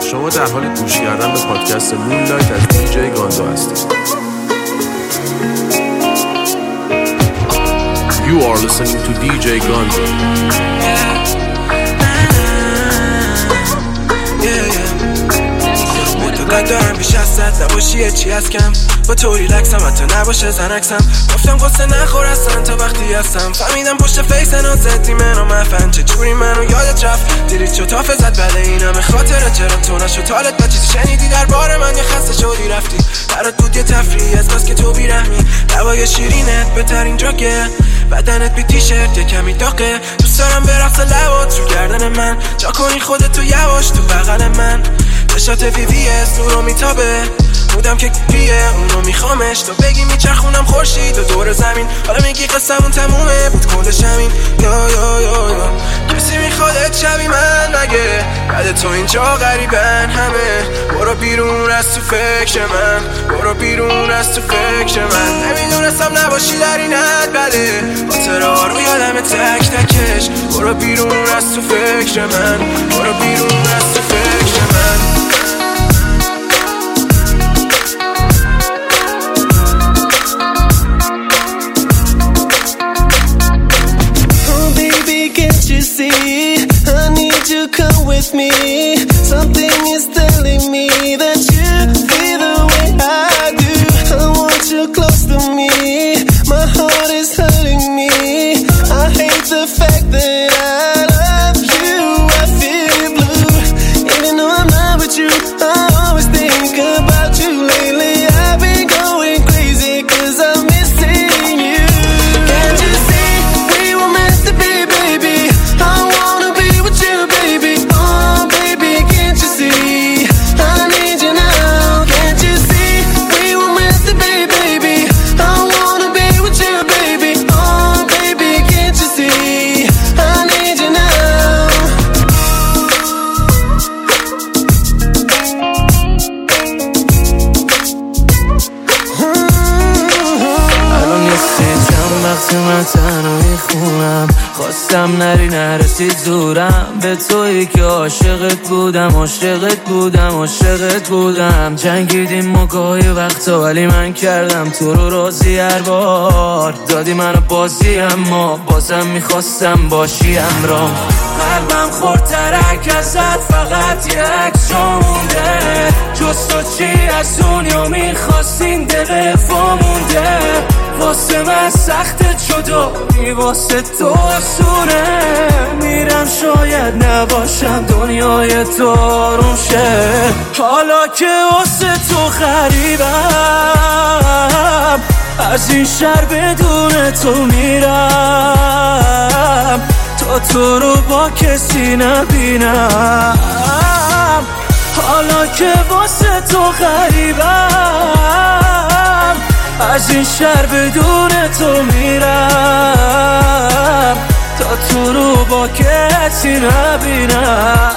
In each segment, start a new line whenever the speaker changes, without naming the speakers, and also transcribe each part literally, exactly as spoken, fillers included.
شما در حال گوش کردن به پادکست مونلایت از دیجی گاندو هستید. You are listening to دیجی گاندو.
قد دارم بیش از صد نباشی چی از کم با تو ریلکسم حتی نباشه زنکسم گفتم قصه نخور اصلا تا وقتی هستم فهمیدم پشت فیس نازدی منو مفن چجوری منو یادت رفت دیرید شو تا فزد بله این همه خاطره چرا تو نشو تالت با چیزی شنیدی در بار من یه خسته شدی رفتی برات بود یه تفریح از بس که تو بیرحمی دوای شیرینت بهترین جاکه بدنت بی تیشرت یه کمی داغه دوست دارم برقص لبات رو گردن من جا کنی خودتو یواش تو بغل من چشات وی وی اس نورو میتابه بودم که پیه اونو میخوامش تو بگی میچرخونم خورشید و دور زمین حالا میگی قصمون تمومه بود کلش همین یا یا یا یا کسی میخوادت شبی من مگه بعد تو اینجا غریبن همه برو بیرون از تو فکر من برو بیرون از تو فکر من نمیدونستم نباشی در اینت بله خاطره ها رو یادم تک تکش برو بیرون از تو فکر من برو بیرون از تو فکر من
Come with me. Something is telling me that you feel the way I do. I want you close to me. My heart is hurting me. I hate the fact that I love you. I feel blue. Even though I'm not with you, I always think about you. Lately I've been going crazy 'cause I'm missing you. Can't you see we were meant to be, baby? I wanna be with you, baby. Oh, baby, can't you see? I need you now. Can't you see? We were meant to be, baby. I wanna be with you, baby. Oh, baby, can't you see? I need you now.
الان نیستم وقتی من تنهایی خونم خواستم نری نرسی زورم به تویی که عاشقت بودم عاشقت بودم عاشقت بودم جنگیدیم ما گاهی وقتا ولی من کردم تو رو راضی هر بار دادی منو بازی اما بازم میخواستم باشی همراه قلبم خورد ترک ازت فقط یه عکس جا مونده جز تو چی از دنیا میخواستین دل وامونده واسه من سخت جدایی واسه تو آسونه میرم شاید نباشم دنیای تو آروم شه حالا که واسه تو غریبم از این شهر بدون تو میرم تا تو رو با کسی نبینم حالا که واسه تو غریبم از این شهر بدون تو میرم تا تو رو با کسی نبینم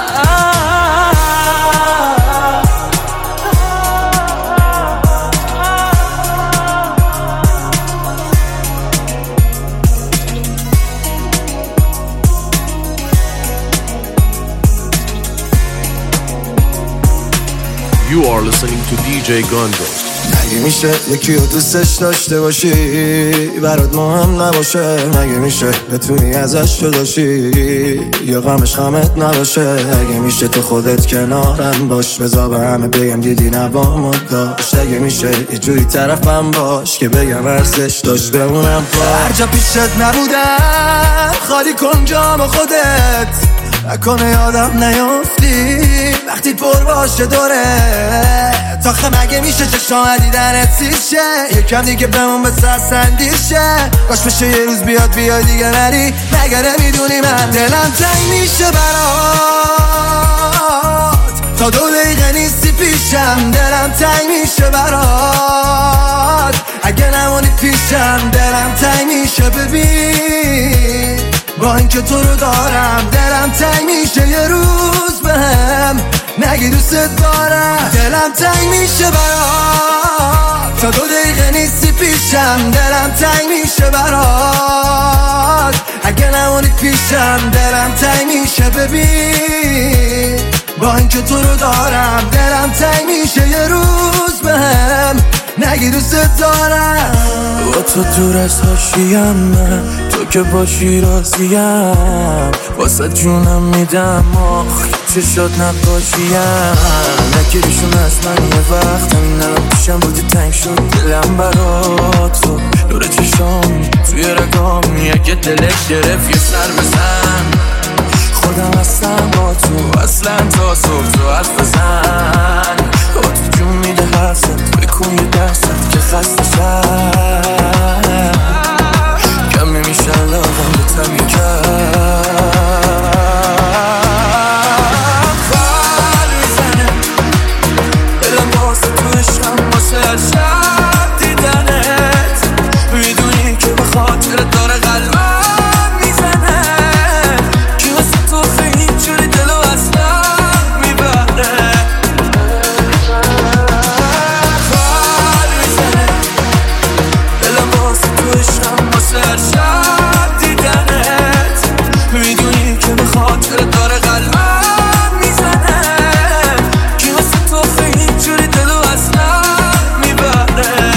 You are listening to دیجی گاندو.
مگه میشه یکی رو دوستش داشته باشی برات مهم نباشه مگه میشه بتونی ازش جداشی یا غمش غمت نباشه اگه میشه تو خودت کنارم باش بذار به همه بگم دیدی نوامو داشت اگه میشه یه جوری طرفم باش که بگم ارزش داشت بمونم پا هر جا پیشت نبودم خالی کن جام خودت نکنه یادم نیافتی وقتی پر باشه دوره تاخه مگه میشه چشام دیدنت سیشه یکم دیگه بمون به سرسندیشه کاش بشه یه روز بیاد بیاد دیگه نری مگه نمیدونی من دلم تنگ میشه برات تا دو دقیقه نیستی پیشم دلم تنگ میشه برات اگه نمونی پیشم دلم تنگ میشه ببین با اینکه تو رو دارم دلم تنگ میشه یه روز بهم نگی دوست دارم دلم تنگ میشه برات تا دو دقیقه نیستی پیشم دلم تنگ میشه برات اگه نمونی پیشم دلم تنگ میشه ببین با این که تو رو دارم دلم تنگ میشه یه روز بهم نگی دوست دارم.
با تو دور از حاشیم من، تو که باشی راضیم، واسه جونم میدم آخ چه شد نقاشیم. نگیریشون از من یه وقت همین الان پیشم بودی تنگ شد دلم برا تو. دور چشام توی رگام اگه دلت گرفت یه سر بزن. خودم هستم با تو اصلا تا صبح تو حرف بزن. با تو جون میده حرفت بکن یه درست که خسته شد کم نمیشه لازم به تمی کرد. خال میزنه دلم واسه تو عشقم واسه هر شب دیدنت. میدونی که به خاطر داره قلبم میزنه که واسه تو خیلی جوری دلو اصلا میبره. خال میزنه دلم واسه تو عشقم واسه هر شب دیدنت. میدونی که به خاطر داره قلبم میزنه که واسه تو خیلی جوری دلو اصلا میبره.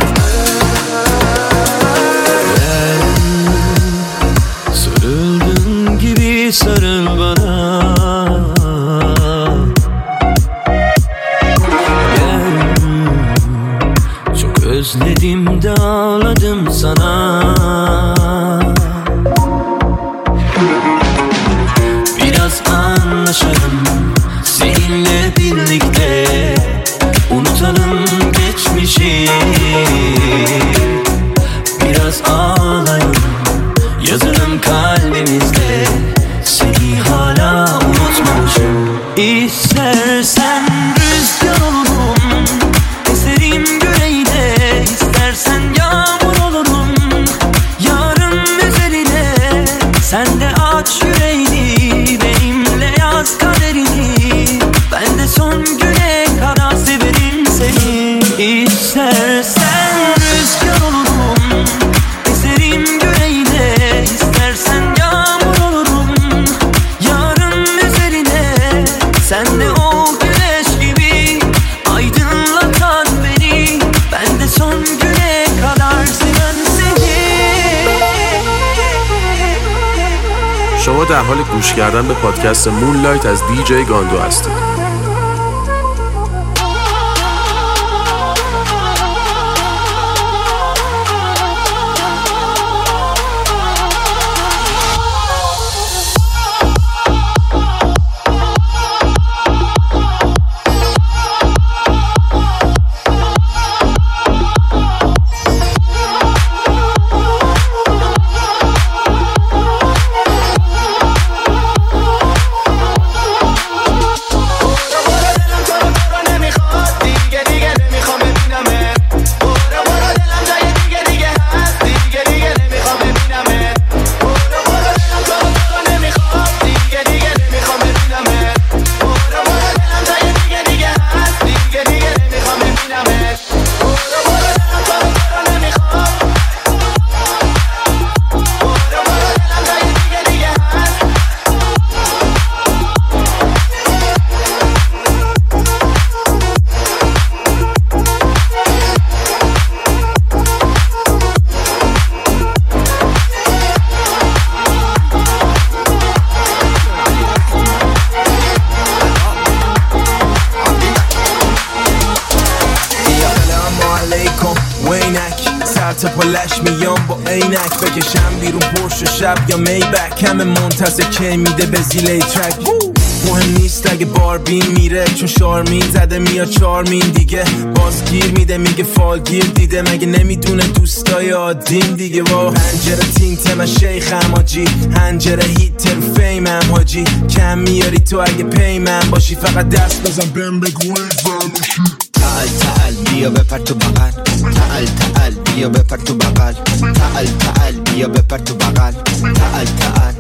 Sarıldığın gibi sarıl bana. Gel, çok özledim de ağladım sana. Biraz anlaşalım seninle birlikte, unutalım geçmişi. Biraz ağlayalım yazalım kalbimizde, seni hala unutmamışım. İstersen rüzgar olurum, eserim güneyde. İstersen yağmur olurum, yarım üzerine. Sen de aç yüreğini, benimle yaz kaderini. Ben de son güne kadar severim seni. İstersen rüzgar olurum, eserim güneyde. İstersen yağmur olurum, yarım üzerine. Sen de o güneş gibi aydınlatan beni. Ben de son güne kadar seven seni.
شما در حال گوش کردن به پادکست مونلایت از دی جی گاندو هستید.
پلش میام با عینک بکشم بیرون پرش شب یا میبک. همه منتظر که میده به زیله ترک. مهم نیست اگه باربین میره چون شارمین زده میاد چارمین دیگه. بازگیر میده میگه فالگیر دیده مگه نمیدونه دوستای عادیم دیگه. با هنجره تینت من شیخم حاجی، هنجره هیتر فیمم حاجی. کم میاری تو اگه پیمم باشی فقط دست بزن بهم بگو
تعال تعال بیا بپر تو بغل. تعال تعال بیا بپر تو بغل. تعال تعال بیا بپر تو بغل. تعال تعال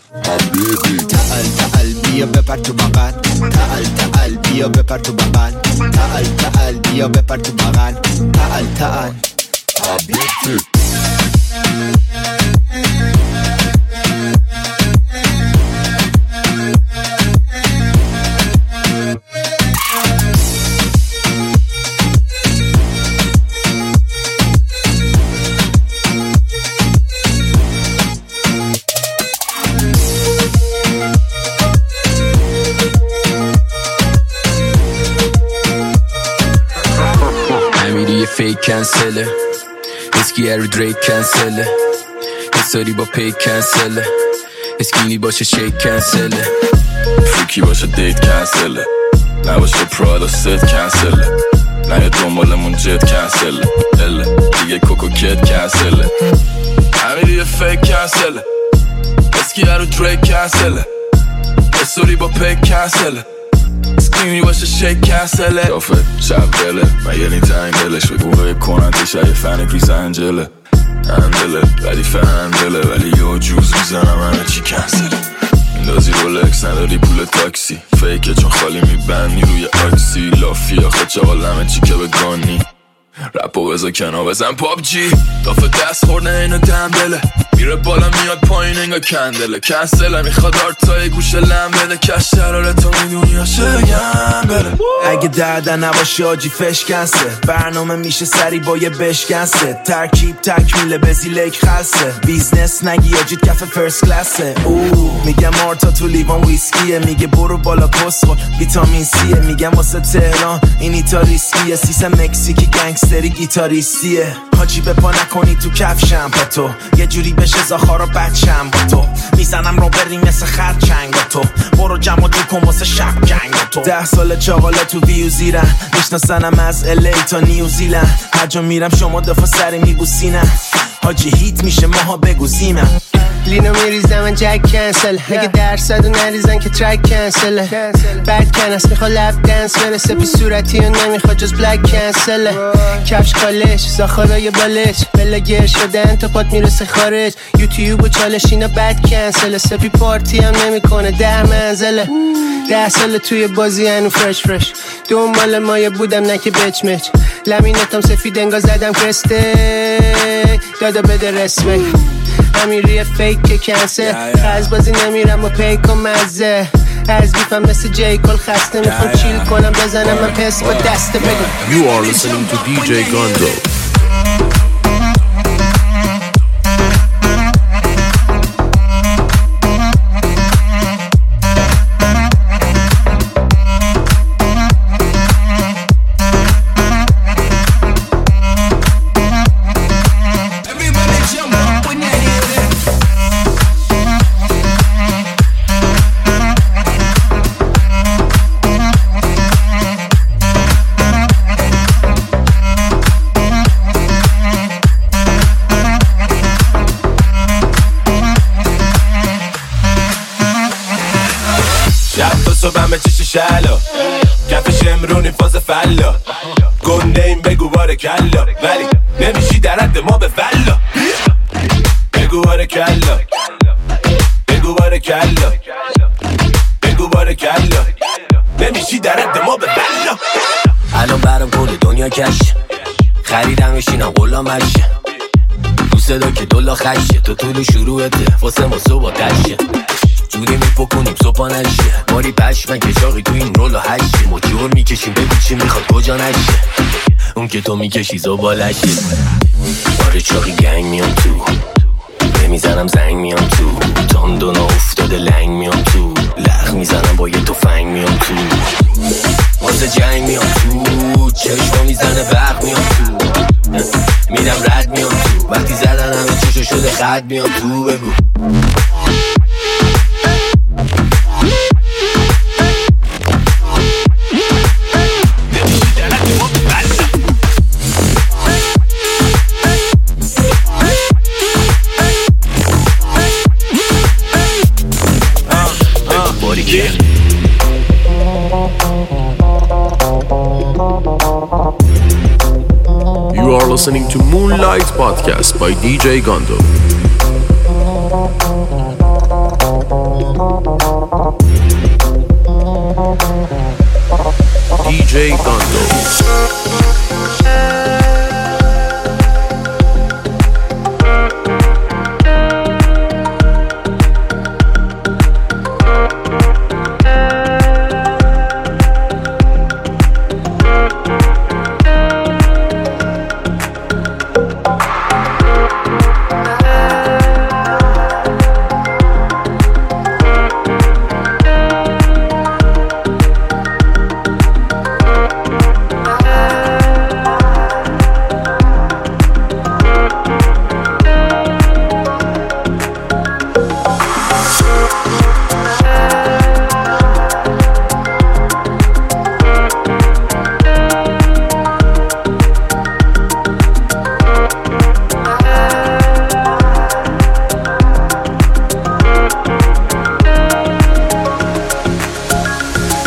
تعال تعال بیا بپر تو بغل. تعال تعال بیا بپر تو بغل. تعال تعال بیا بپر تو بغل. تعال تعال
فیک کنسله، اسکی رو دریک کنسله، حساری با پیک کنسله، اسکینی باشه شیک کنسله،
فریکی باشه دیت کنسله، نباشه پرادا ست کنسله، نه دنبالمون جت کنسله، اله دیگه کوکو کت کنسله، همین یه فیک کنسله، اسکی رو دریک کنسله، حساری با پیک کنسله، اسکینی باشه شیک کنسله، دافه شب بله من یه نی تنگ دلش بگو یه کننده شای فن کریس انجله اندله ولی فندله ولی یه جوز میزنم همه چی کنسله، میندازی رولکس نداری پول تاکسی، فیکه چون خالی میبندی روی آکسی، لافی آخه چاقال همه چی که بگانی، رپو بزا کنا بزن پاب جی، دافه دست خورده اینو دمبله، میره بالا میاد پایین انگا کندله، کنسله میخواد آرتای گوشه لم بده، کش شراره تو میدونی ها شگم بره،
اگه درده نباشه آجی فش کنسه، برنامه میشه سری با یه بشکنسه، ترکیب تکمیله بزی لیک خلصه، بیزنس نگی آجید کف فرست کلاسه، اوه میگم مارتا تو لیوان ویسکیه، میگه برو بالا کس خور ویتامین سیه، میگم واسه تهران این ایتا ریسکیه، سیسم مکزیکی گنگستری گیتاریستیه، حاجی به پا نکنی تو کفشم پا تو، یه جوری بشه زاخارا بچم با تو، میزنم رو بری مثل خرچنگ با تو، برو جمع جو کن واسه شب جنگ با تو، ده سال چاقالا تو ویو زیرن، میشناسنم از الی تا نیوزیلند، هر جا میرم شما دفعه سری میبوسینم، حاجی هیت میشه ماها بگو زیمم،
لینو میریزم من جک کنسل، اگه درصدو نریزن که ترک کنسله، بد کنس میخوا لب دنس برسه پی صورتی و نمیخوا جز بلک کنسله، کفش کالش زاخارای بالش بلا گر شدن تا پات میرسه خارج، یوتیوب و چالش اینا بد کنسله، سپی پارتی هم نمیکنه ده منزله، ده سال توی بازی هنو فرش فرش، دنبال مایه بودم نه که بچ مچ، لمینتم سفید انگا زدم کرسته، دادا بده رسمه، همین روی فیک که کنسه، خز بازی نمیرم و پیک و مزه، از بیفم مثل جیکل خسته میخوام چیل کنم بزنم من پس با دسته بگم.
You are listening to دی جی Gondo.
صبحم چیش شلا کفش امرونی فاز فلا گنده این بگو باره کلا ولی نمیشی در حد ما به فلا بگو باره کلا بگو باره کلا بگو باره کلا نمیشی در حد ما به فلا
الان برام کل دنیا کش خریدم بشینم غلامش تو صدا که دولا خشه تو طول شروعته واسه ما صبح تشه جوری میپکنیم صبح نشه ماری پشمن که چاقی تو این رول و هشه موجور میکشیم بگو چی میخواد کجا نشه اون که تو میکشی زبالشه ماری چاقی گنگ میام تو نمیزنم زنگ میام تو تاندونا افتاده لنگ میام تو لخ میزنم با یه توفنگ میام تو واسه جنگ میام تو چشما میزنه برق میام تو میرم رد میام تو وقتی زدن همه چشو شده خد میام تو بگو
You are listening to Moonlight Podcast by دی جی Gondo. دی جی Gondo.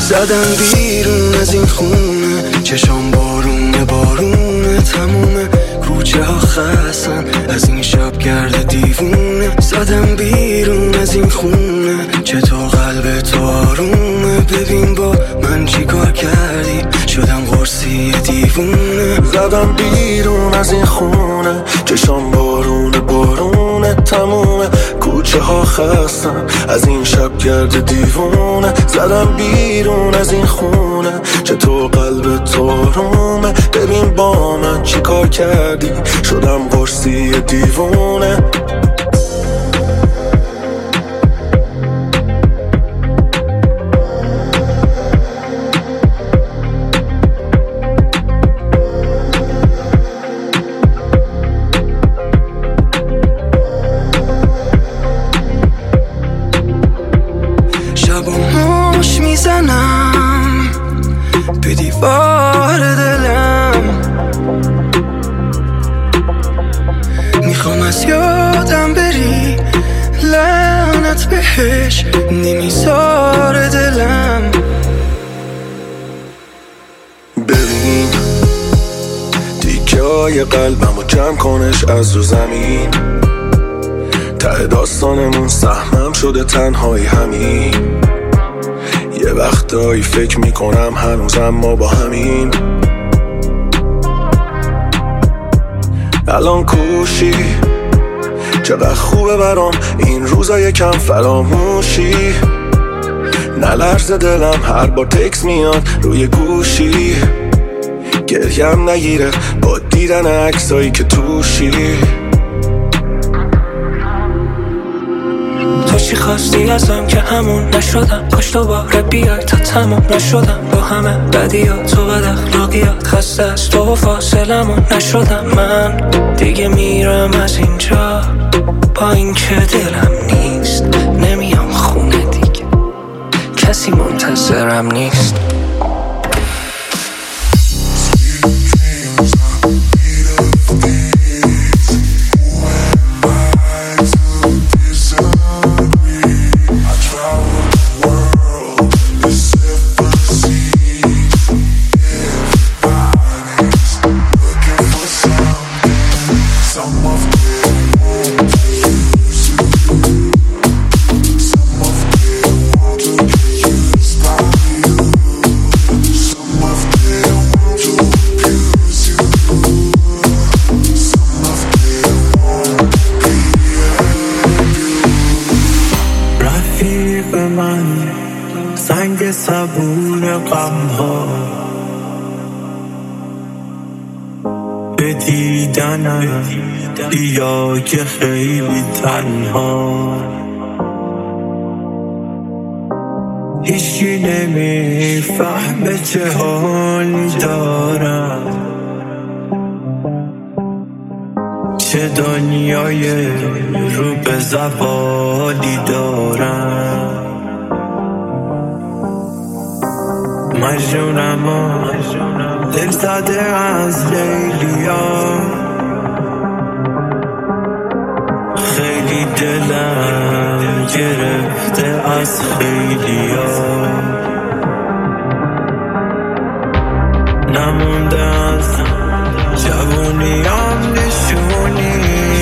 زدم بیرون از این خونه، چشام بارونه بارونه، تمومه کوچه ها خستن از این شب گرد دیوونه. زدم بیرون از این خونه، چطور قلب تو آرومه، ببین با من چی کار کردی، شدم قرصی دیوونه.
زدم بیرون از این خونه، چشام بارونه بارونه، تمومه کوچه ها خستن از این شب گرد دیوونه. زدم بیرون از این خونه، چطور قلب تو آرومه، ببین با من چی کار کردی، شدم قرصی دیوونه.
شب و موش میزنم به دیوار دلم، میخوام از یادم بری، لعنت بهش نمیذاره دلم.
ببین تیکه های قلبمو جمع کنش از رو زمین، ته داستانمون سهمم شده تنهایی همین. یه وقتایی فکر میکنم هنوزم ما با همین. الان کوشی چقدر خوبه برام این روزا یکم فراموشی، نلرز دلم هر بار تکس میاد روی گوشی، گریم نگیره با دیدن عکسایی که توشی.
تو چی خواستی ازم که همون نشدم، کاش دوباره بیای تا تموم نشدم با همه بدیات تو بد اخلاقیات، خسته از تو و فاصلمون نشدم. من دیگه میرم از اینجا با این که دلم نیست، نمیام خونه دیگه کسی منتظرم نیست.
سنگ صبور غم ها به دیدنت بیا که خیلی تنها، هیچی نمیفهمه چه حالی دارم، چه دنیای رو به زوالی دارم. مجنونم و دل زده از لیلیا، خیلی دلم گرفته از خیلیا، نمونده از جوونیام نشونی،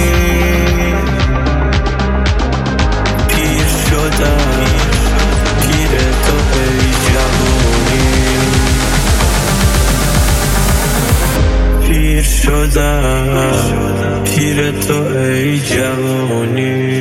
پیر شدم پیر تو ای جوونی، پیر شدم پیر تو ای جوونی.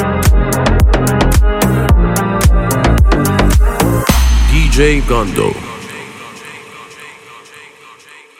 دی جی Gondo.